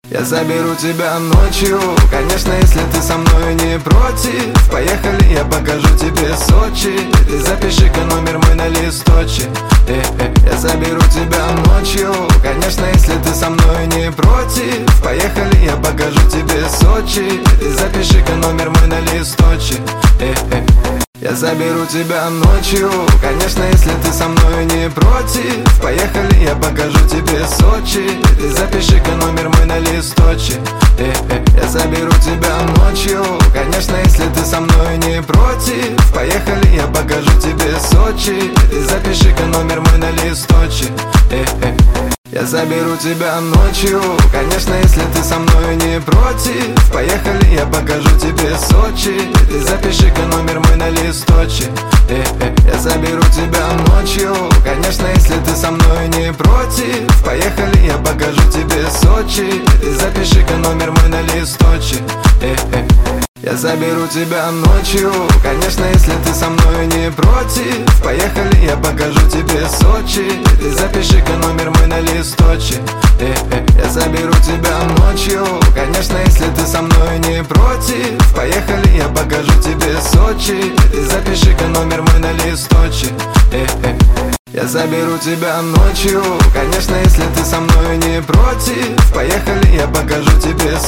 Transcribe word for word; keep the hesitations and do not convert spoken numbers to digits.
Я заберу тебя ночью, конечно, если ты со мной не против. Поехали, я покажу тебе Сочи. Ты запиши-ка номер мой на листочек. э -э. Я заберу тебя ночью, конечно, если ты со мной не против. Поехали, я покажу тебе Сочи. Ты запиши-ка номер мой на листочек. э -э. Я заберу тебя ночью, конечно, если ты со мной не против. Поехали, я покажу тебе Сочи. Ты запиши-ка номер мой на листочек. э -э. Я заберу тебя ночью, конечно, если ты со мной не против. Поехали, я покажу тебе Сочи. Ты запиши-ка номер мой на листочек. э -э. Я заберу тебя ночью, конечно, если ты со мной не против. Поехали, я покажу тебе Сочи. Ты запиши-ка номер мой на листочек. э -э. Я заберу тебя ночью, конечно, если ты со мной не против. Поехали, я покажу тебе Сочи. Ты запиши-ка номер мой на листочек. э -э. Я заберу тебя ночью, конечно, если ты со мной не против. Поехали, я покажу тебе Сочи. Ты запиши-ка номер мой на листочек. э -э. Я заберу тебя ночью, конечно, если ты со мной не против. Поехали, я покажу тебе Сочи. Ты запиши-ка номер мой на листочек. э -э. Я заберу тебя ночью, конечно, если ты со мной не против. Поехали, я покажу тебе